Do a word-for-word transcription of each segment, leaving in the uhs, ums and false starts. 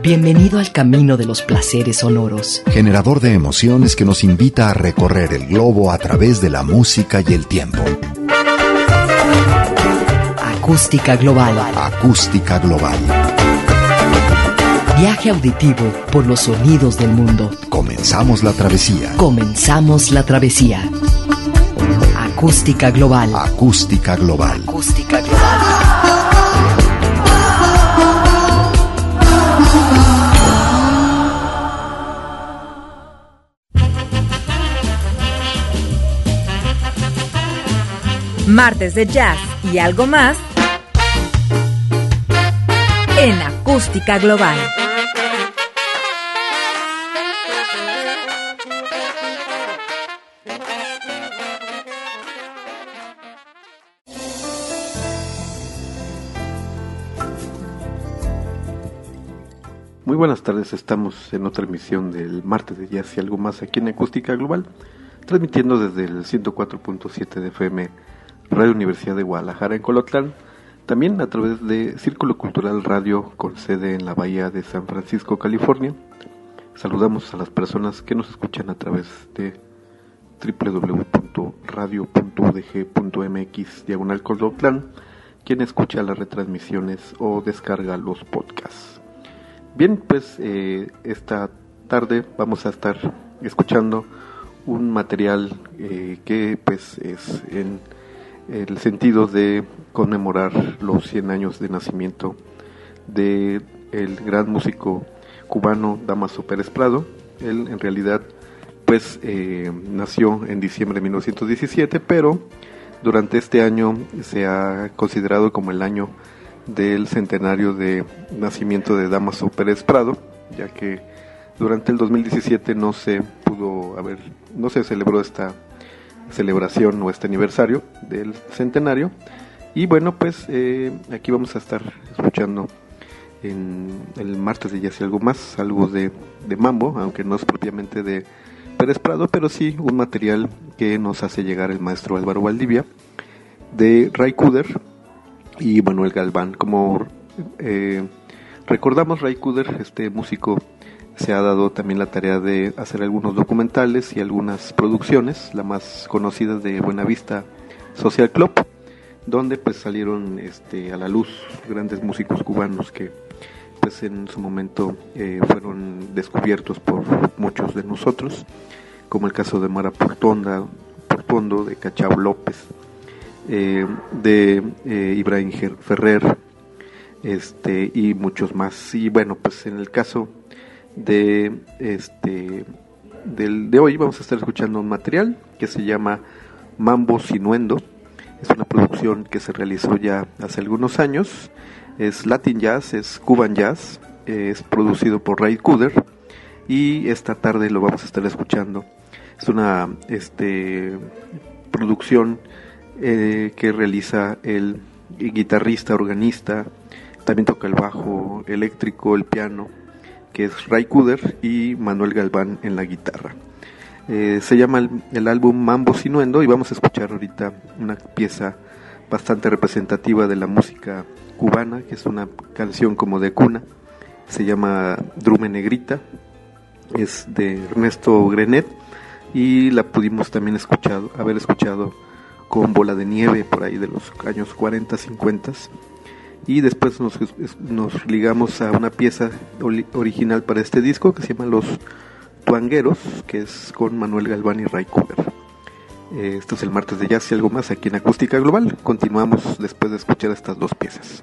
Bienvenido al camino de los placeres sonoros. Generador de emociones que nos invita a recorrer el globo a través de la música y el tiempo. Acústica Global. Acústica Global. Viaje auditivo por los sonidos del mundo. Comenzamos la travesía. Comenzamos la travesía. Acústica Global. Acústica Global. Acústica Global. Martes de jazz y algo más en Acústica Global. Muy buenas tardes, estamos en otra emisión del Martes de Jazz y algo más aquí en Acústica Global, transmitiendo desde el ciento cuatro punto siete de F M Radio Universidad de Guadalajara en Colotlán, también a través de Círculo Cultural Radio con sede en la Bahía de San Francisco, California. Saludamos a las personas que nos escuchan a través de doble u doble u doble u punto radio punto u d g punto m x diagonal Colotlán, quien escucha las retransmisiones o descarga los podcasts. Bien, pues eh, esta tarde vamos a estar escuchando un material eh, que pues es en el sentido de conmemorar los cien años de nacimiento de el gran músico cubano Dámaso Pérez Prado. Él en realidad pues eh, nació en diciembre de mil novecientos diecisiete, pero durante este año se ha considerado como el año del centenario de nacimiento de Dámaso Pérez Prado, ya que durante el dos mil diecisiete no se pudo haber, no se celebró esta celebración o este aniversario del centenario. Y bueno, pues eh, aquí vamos a estar escuchando en el martes de Jazz y algo más, algo de, de mambo, aunque no es propiamente de Pérez Prado, pero sí un material que nos hace llegar el maestro Álvaro Valdivia, de Ray Cooder y Manuel Galván. Como eh, recordamos, Ray Cooder, este músico, se ha dado también la tarea de hacer algunos documentales y algunas producciones, la más conocida de Buenavista Social Club, donde pues salieron este, a la luz grandes músicos cubanos que pues en su momento eh, fueron descubiertos por muchos de nosotros, como el caso de Mara Portonda, Portondo, de Cachao López, eh, de eh, Ibrahim Ferrer, este, y muchos más. Y bueno, pues en el caso de este del de hoy vamos a estar escuchando un material que se llama Mambo Sinuendo. Es una producción que se realizó ya hace algunos años, es Latin Jazz, es Cuban Jazz, es producido por Ray Cooder y esta tarde lo vamos a estar escuchando. Es una este producción eh, que realiza el guitarrista, organista, también toca el bajo eléctrico, el piano, que es Ray Cooder, y Manuel Galván en la guitarra. Eh, se llama el, el álbum Mambo Sinuendo y vamos a escuchar ahorita una pieza bastante representativa de la música cubana, que es una canción como de cuna, se llama Drume Negrita, es de Ernesto Grenet y la pudimos también escuchar, haber escuchado con Bola de Nieve por ahí de los años cuarenta, cincuenta. Y después nos, nos ligamos a una pieza original para este disco que se llama Los Tuangueros, que es con Manuel Galván y Ray Cooder. Eh, esto es el martes de Jazz y algo más aquí en Acústica Global. Continuamos después de escuchar estas dos piezas.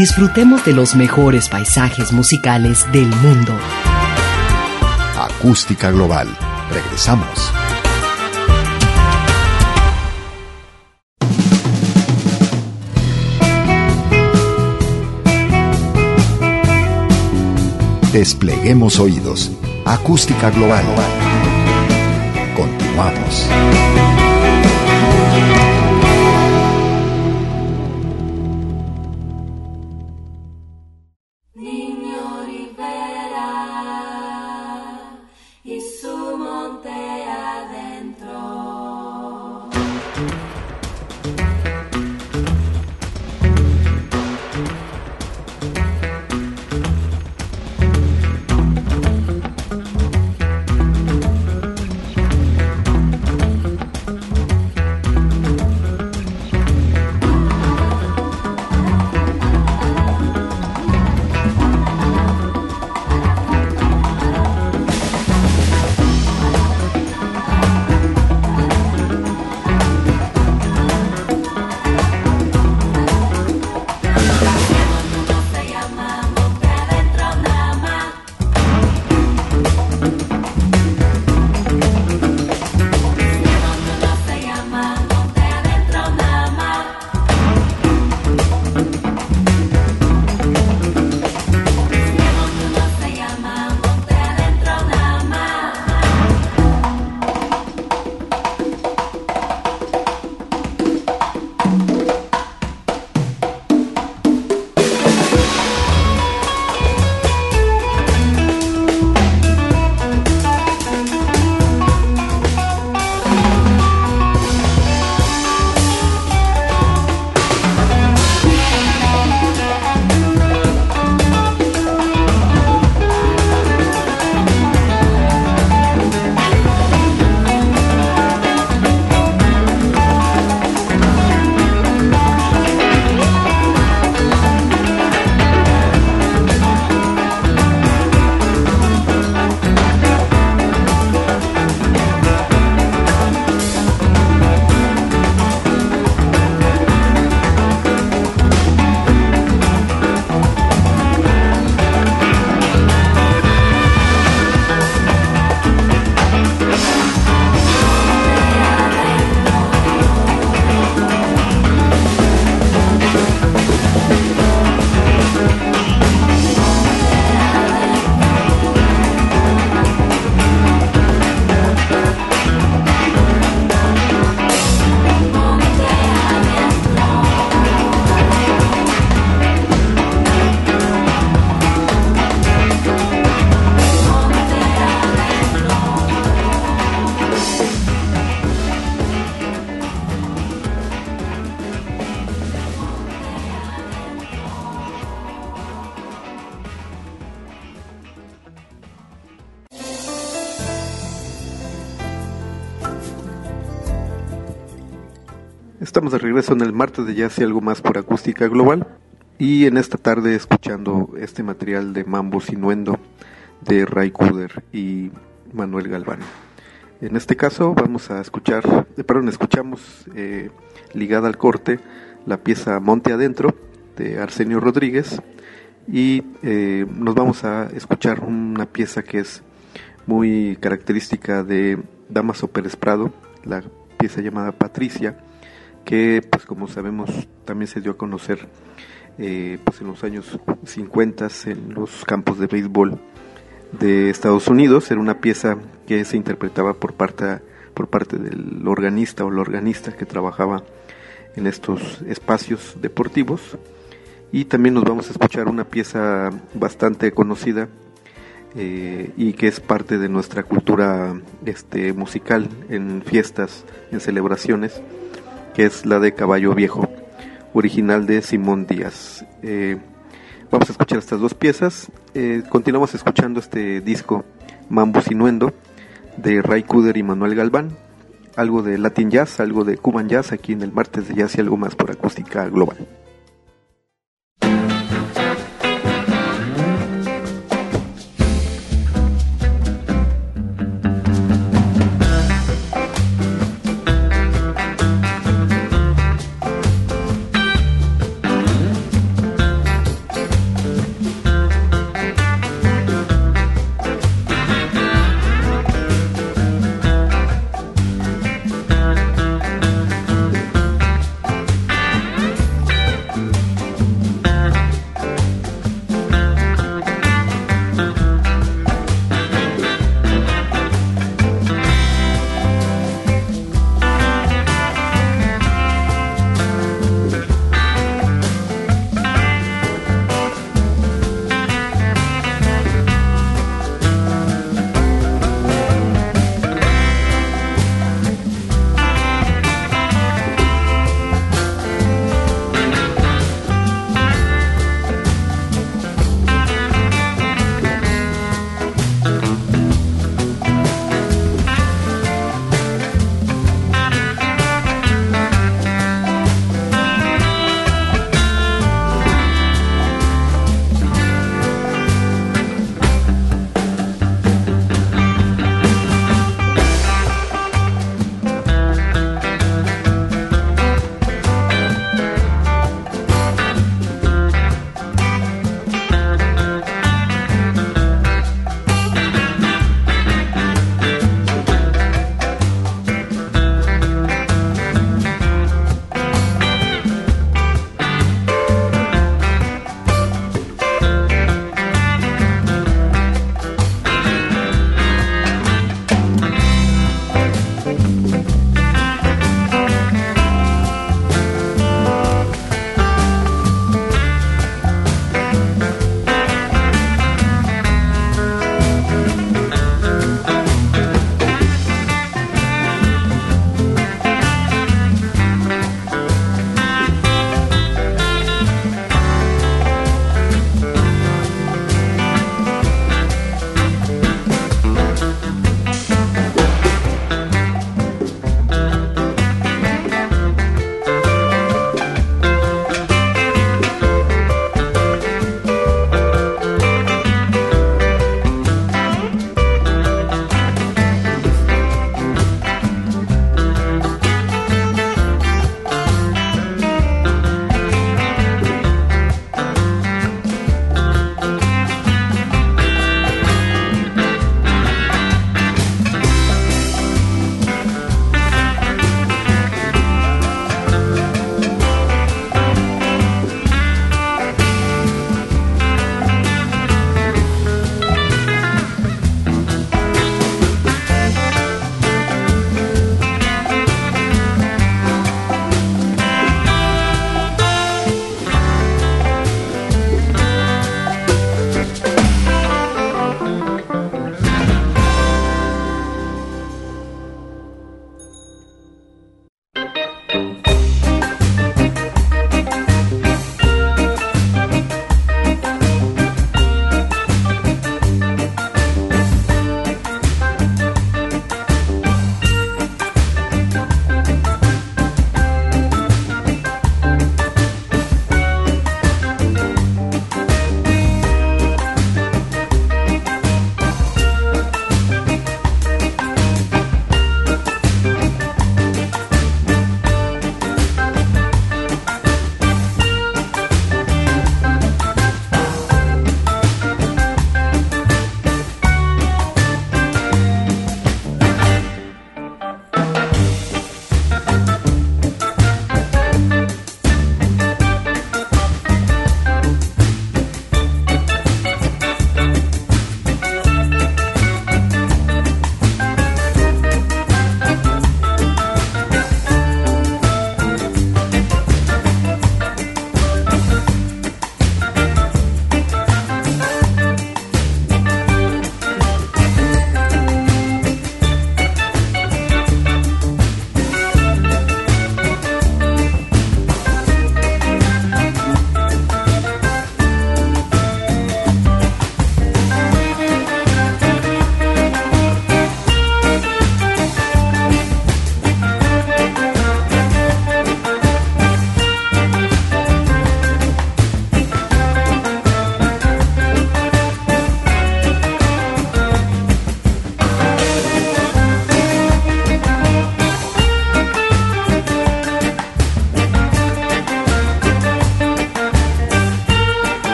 disfrutemos de los mejores paisajes musicales del mundo. Acústica Global. Regresamos. Despleguemos oídos. Acústica Global. Continuamos. Estamos de regreso en el martes de Jazz y algo más por Acústica Global, y en esta tarde escuchando este material de Mambo Sinuendo de Ray Cooder y Manuel Galván. En este caso vamos a escuchar, eh, perdón, escuchamos eh, ligada al corte la pieza Monte Adentro de Arsenio Rodríguez, y eh, nos vamos a escuchar una pieza que es muy característica de Dámaso Pérez Prado, la pieza llamada Patricia, que pues como sabemos también se dio a conocer eh, pues en los años cincuenta en los campos de béisbol de Estados Unidos. Era una pieza que se interpretaba por parte, por parte del organista o la organista que trabajaba en estos espacios deportivos. Y también nos vamos a escuchar una pieza bastante conocida eh, y que es parte de nuestra cultura este, musical en fiestas, en celebraciones, que es la de Caballo Viejo, original de Simón Díaz. Eh, vamos a escuchar estas dos piezas. Eh, continuamos escuchando este disco Mambo Sinuendo de Ray Cooder y Manuel Galván, algo de Latin Jazz, algo de Cuban Jazz, aquí en el martes de Jazz y algo más por Acústica Global.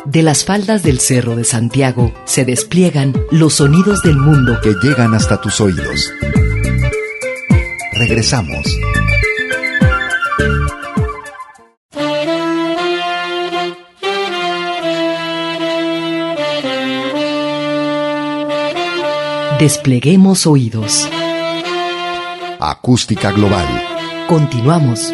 De las faldas del Cerro de Santiago se despliegan los sonidos del mundo que llegan hasta tus oídos. Regresamos. Despleguemos oídos. Acústica Global. Continuamos.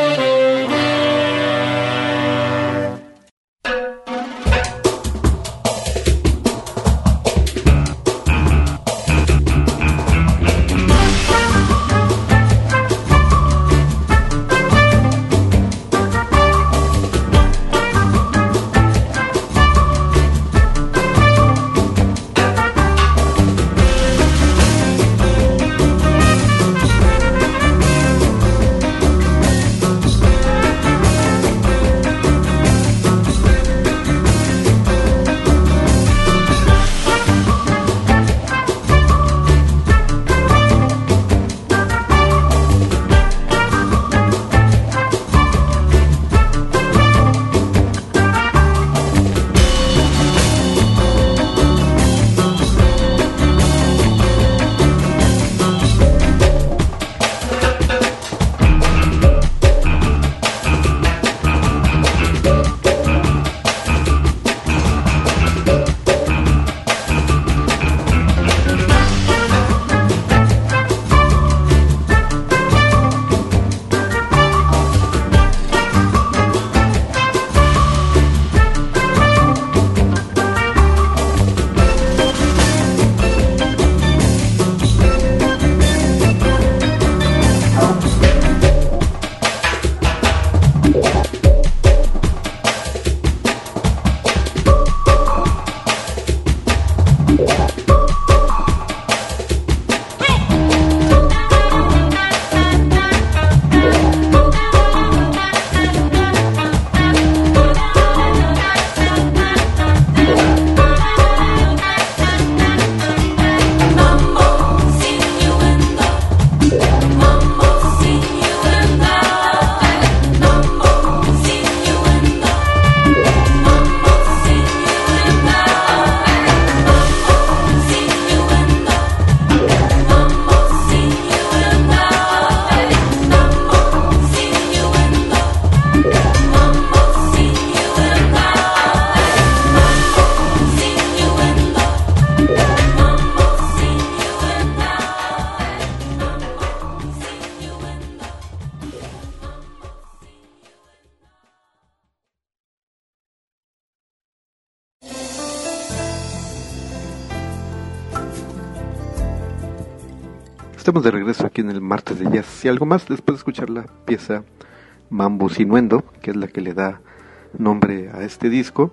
Estamos de regreso aquí en el martes de jazz y algo más después de escuchar la pieza Mambo Sinuendo, que es la que le da nombre a este disco,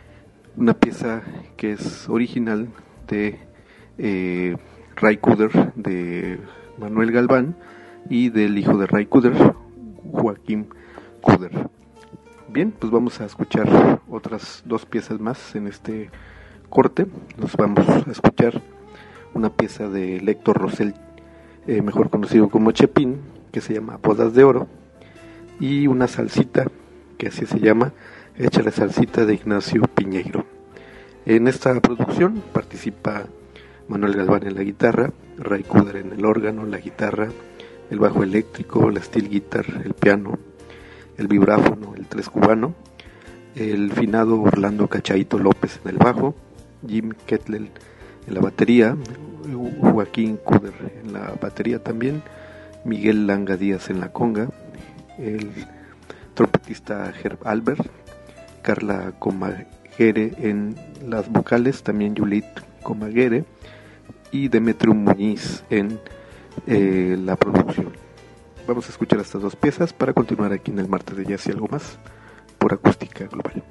una pieza que es original de eh, Ray Cooder, de Manuel Galván y del hijo de Ray Cooder, Joaquín Cooder. Bien, pues vamos a escuchar otras dos piezas más en este corte. Nos vamos a escuchar una pieza de Héctor Rosell, eh, mejor conocido como Chepín, que se llama Bodas de Oro, y una salsita, que así se llama, Échale Salsita, de Ignacio Piñeiro. En esta producción participa Manuel Galván en la guitarra, Ray Cooder en el órgano, la guitarra, el bajo eléctrico, la steel guitar, el piano, el vibráfono, el tres cubano, el finado Orlando Cachaito López en el bajo, Jim Kettlel en la batería, Joaquín Cooder en la batería también, Miguel Langa Díaz en la conga, el trompetista Herb Albert, Carla Comagere en las vocales, también Juliet Comagere, y Demetrio Muñiz en eh, la producción. Vamos a escuchar estas dos piezas para continuar aquí en el martes de jazz y algo más por Acústica Global.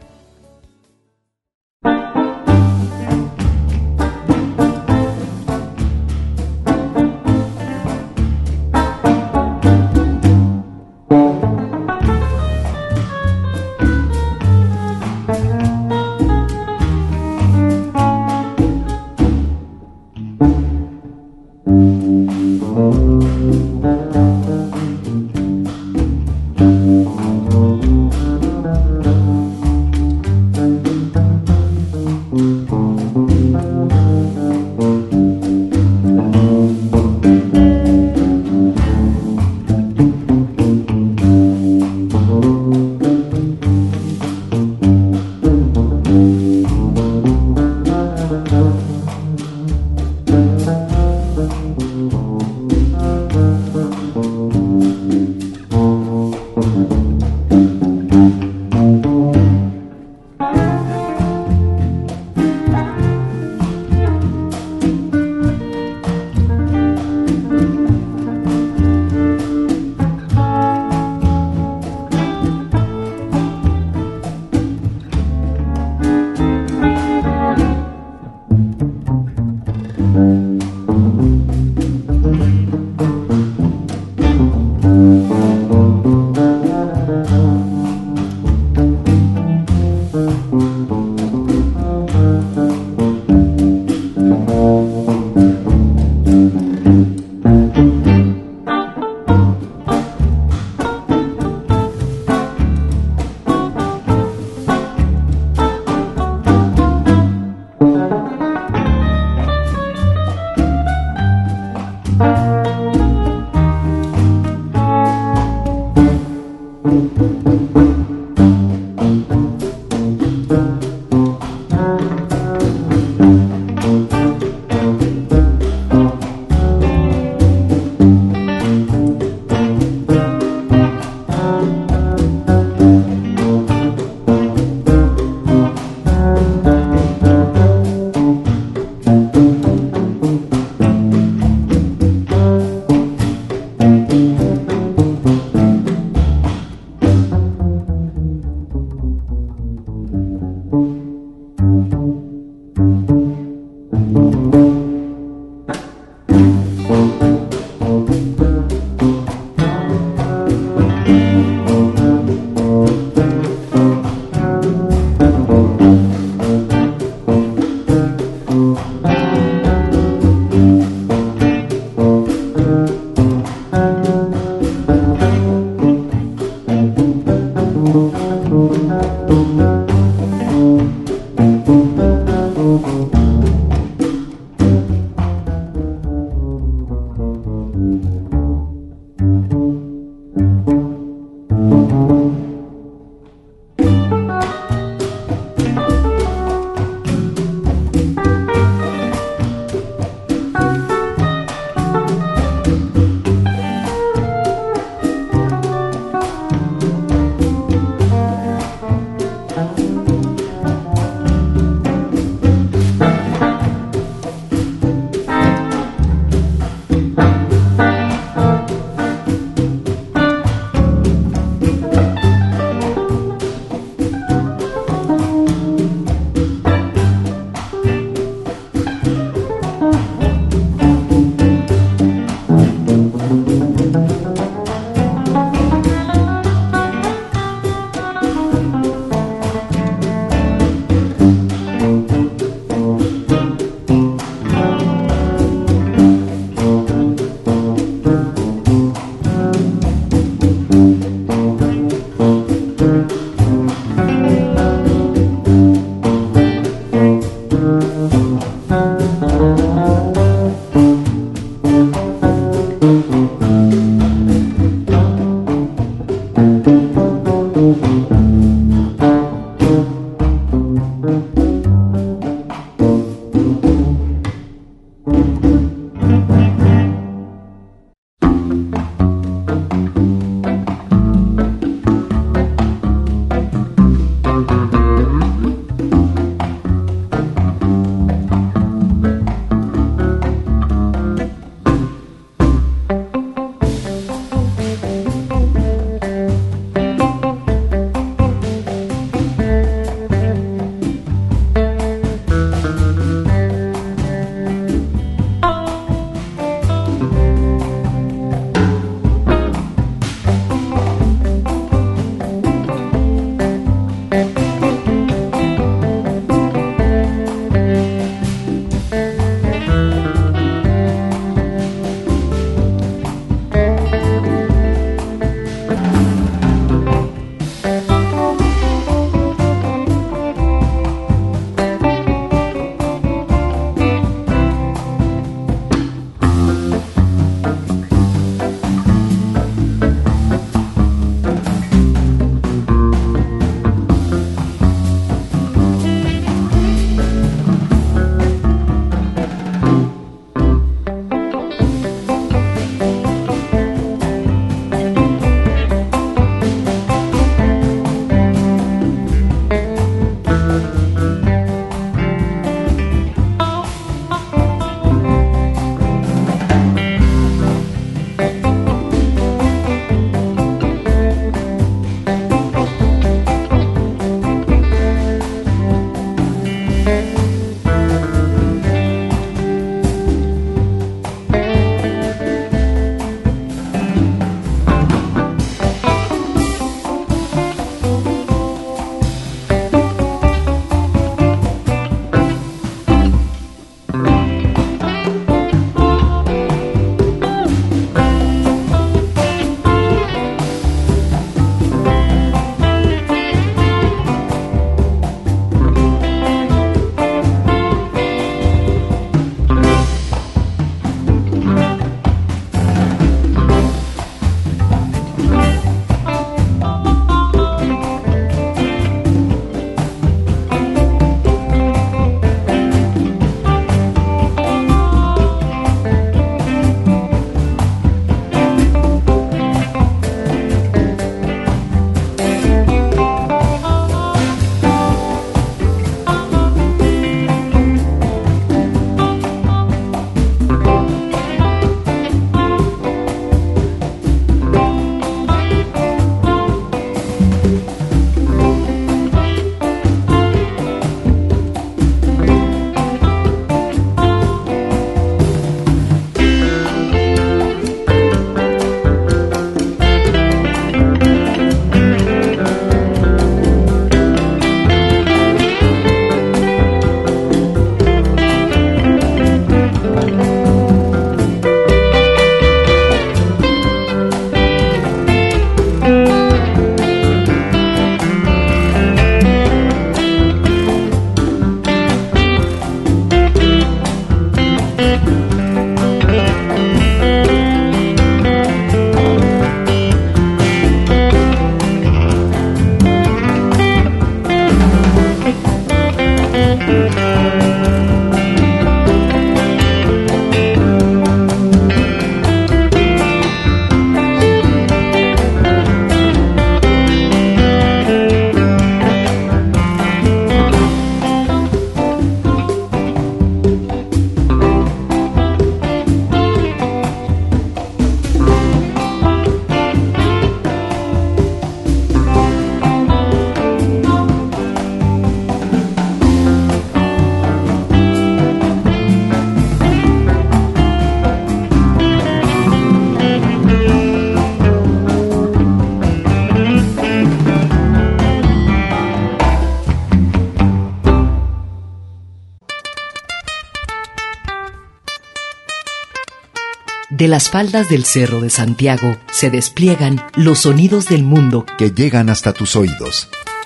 De las faldas del Cerro de Santiago se despliegan los sonidos del mundo que llegan hasta tus oídos.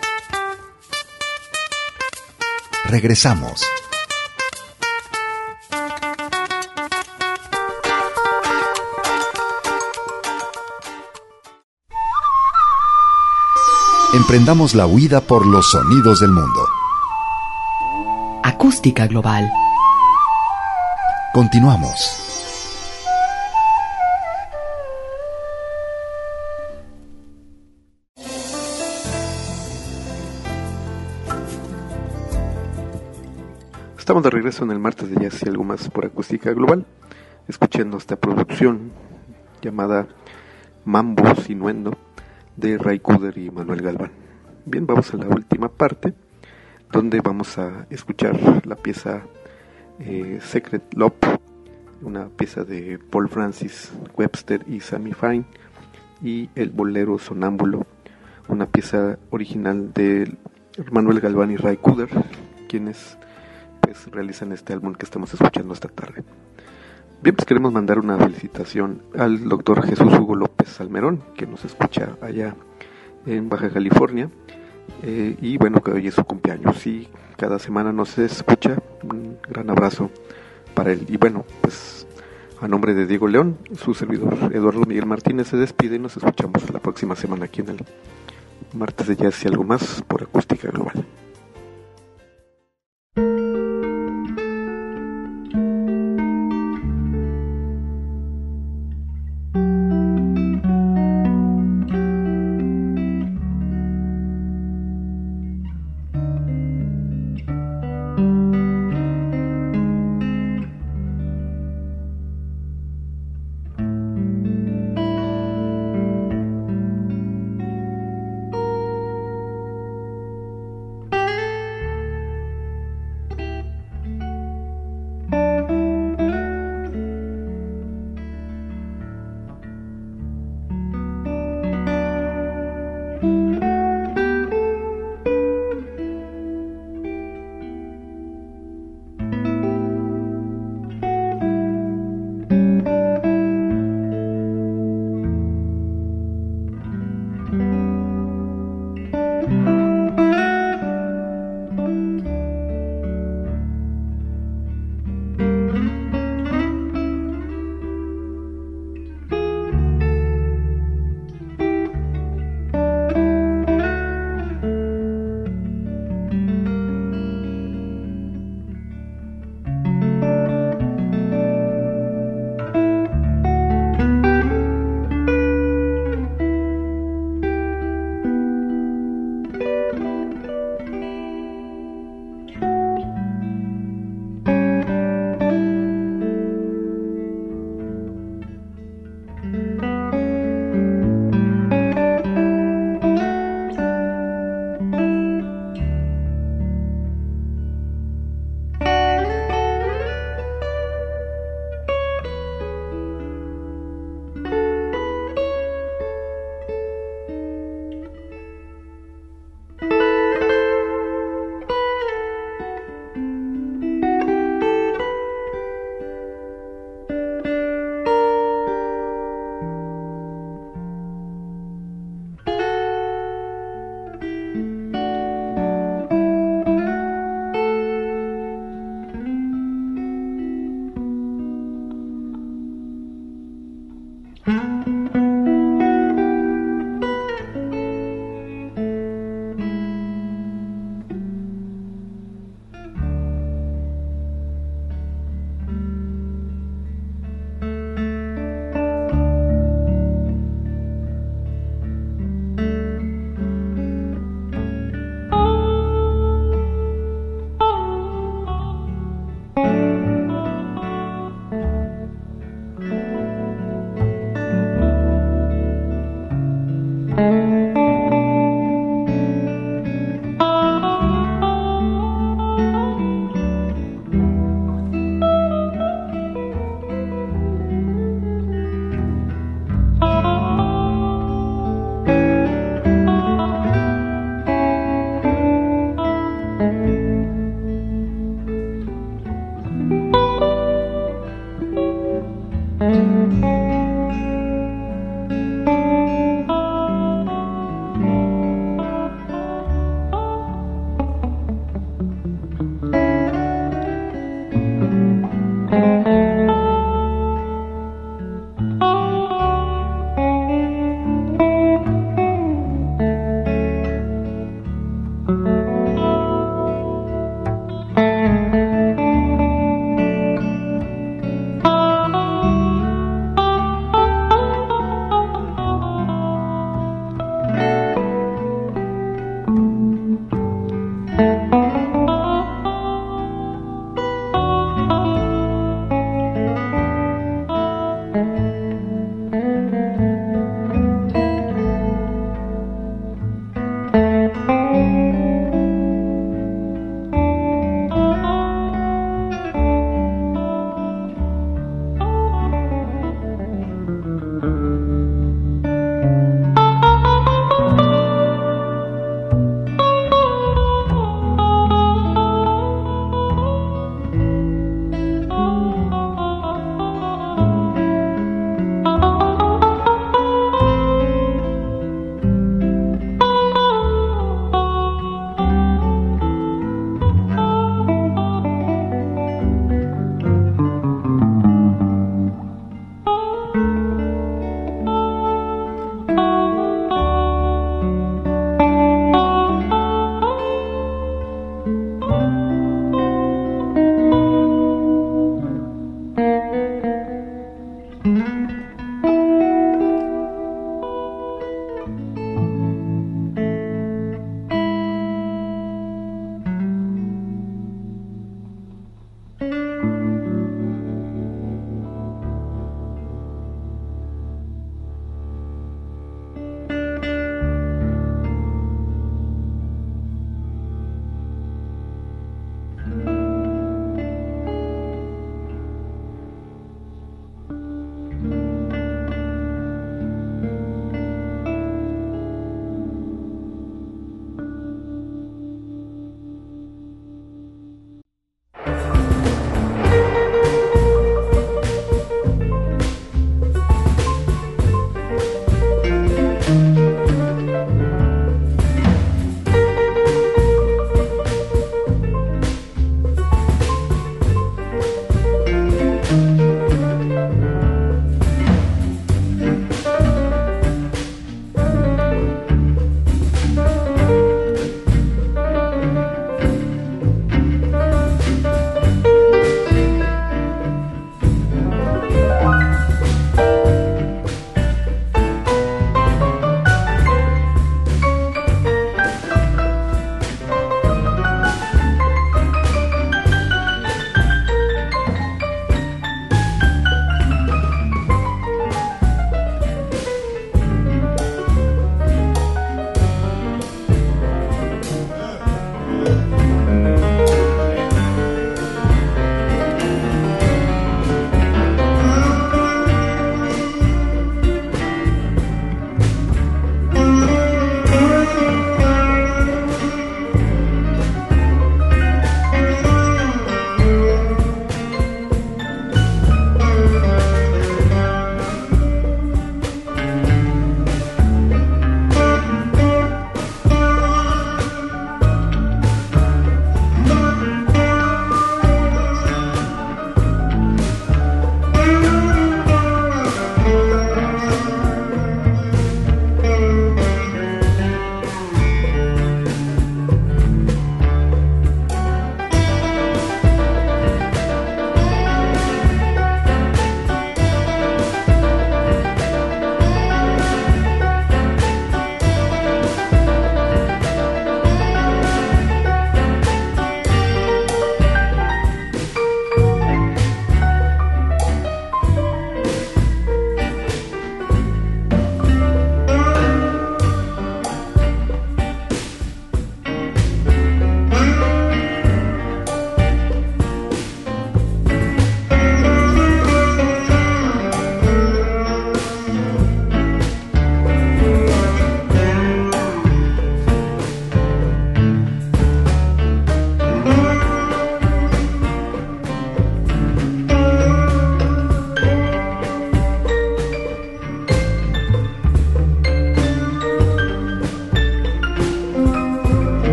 Regresamos. Emprendamos la huida por los sonidos del mundo. Acústica Global. Continuamos. Estamos de regreso en el martes de Jazz y algo más por Acústica Global, escuchando esta producción llamada Mambo Sinuendo de Ray Cooder y Manuel Galván. Bien, vamos a la última parte, donde vamos a escuchar la pieza eh, Secret Love, una pieza de Paul Francis Webster y Sammy Fine, y el bolero Sonámbulo, una pieza original de Manuel Galván y Ray Cooder, quienes pues realizan este álbum que estamos escuchando esta tarde. Bien, pues queremos mandar una felicitación al doctor Jesús Hugo López Salmerón, que nos escucha allá en Baja California, eh, y bueno, que hoy es su cumpleaños y cada semana nos escucha. Un gran abrazo para él. Y bueno, pues a nombre de Diego León, su servidor Eduardo Miguel Martínez se despide y nos escuchamos la próxima semana aquí en el martes de Jazz y algo más por Acústica Global.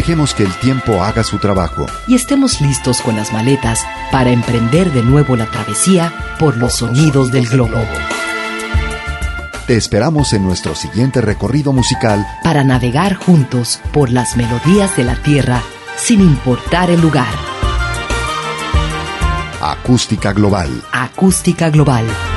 Dejemos que el tiempo haga su trabajo. Y estemos listos con las maletas para emprender de nuevo la travesía por los sonidos del globo. Te esperamos en nuestro siguiente recorrido musical para navegar juntos por las melodías de la tierra sin importar el lugar. Acústica Global. Acústica Global.